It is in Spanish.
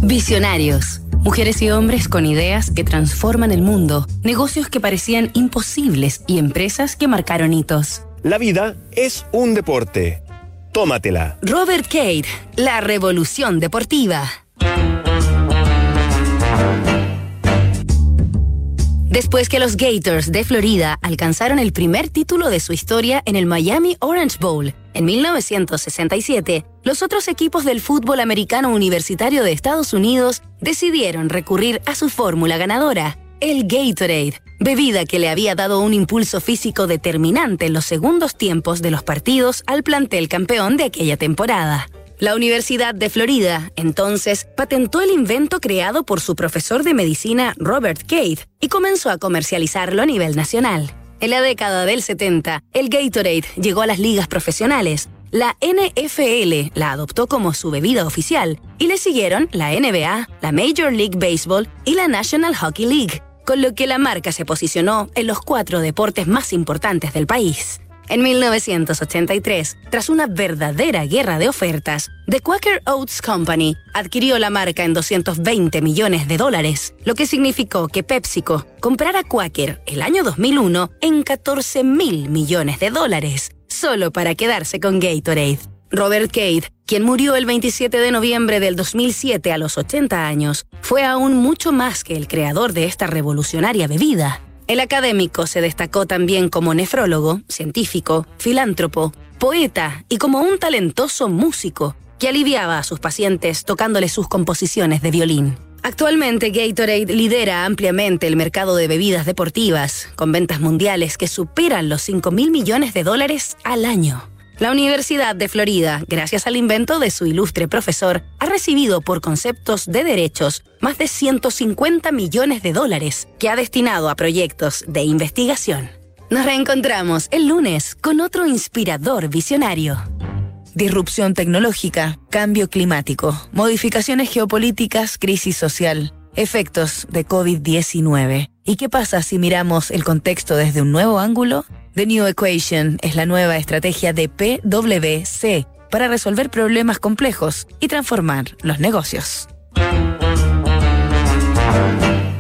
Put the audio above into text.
Visionarios. Mujeres y hombres con ideas que transforman el mundo, negocios que parecían imposibles y empresas que marcaron hitos. La vida es un deporte. Tómatela. Robert Cade, la revolución deportiva. Después que los Gators de Florida alcanzaron el primer título de su historia en el Miami Orange Bowl en 1967, los otros equipos del fútbol americano universitario de Estados Unidos decidieron recurrir a su fórmula ganadora, el Gatorade, bebida que le había dado un impulso físico determinante en los segundos tiempos de los partidos al plantel campeón de aquella temporada. La Universidad de Florida, entonces, patentó el invento creado por su profesor de medicina Robert Cade y comenzó a comercializarlo a nivel nacional. En la década del 70, el Gatorade llegó a las ligas profesionales. La NFL la adoptó como su bebida oficial y le siguieron la NBA, la Major League Baseball y la National Hockey League, con lo que la marca se posicionó en los 4 deportes más importantes del país. En 1983, tras una verdadera guerra de ofertas, The Quaker Oats Company adquirió la marca en $220 millones, lo que significó que PepsiCo comprara Quaker el año 2001 en $14.000 millones, solo para quedarse con Gatorade. Robert Cade, quien murió el 27 de noviembre del 2007 a los 80 años, fue aún mucho más que el creador de esta revolucionaria bebida. El académico se destacó también como nefrólogo, científico, filántropo, poeta y como un talentoso músico que aliviaba a sus pacientes tocándoles sus composiciones de violín. Actualmente Gatorade lidera ampliamente el mercado de bebidas deportivas, con ventas mundiales que superan los $5.000 millones al año. La Universidad de Florida, gracias al invento de su ilustre profesor, ha recibido por conceptos de derechos más de $150 millones que ha destinado a proyectos de investigación. Nos reencontramos el lunes con otro inspirador visionario. Disrupción tecnológica, cambio climático, modificaciones geopolíticas, crisis social, efectos de COVID-19. ¿Y qué pasa si miramos el contexto desde un nuevo ángulo? The New Equation es la nueva estrategia de PwC para resolver problemas complejos y transformar los negocios.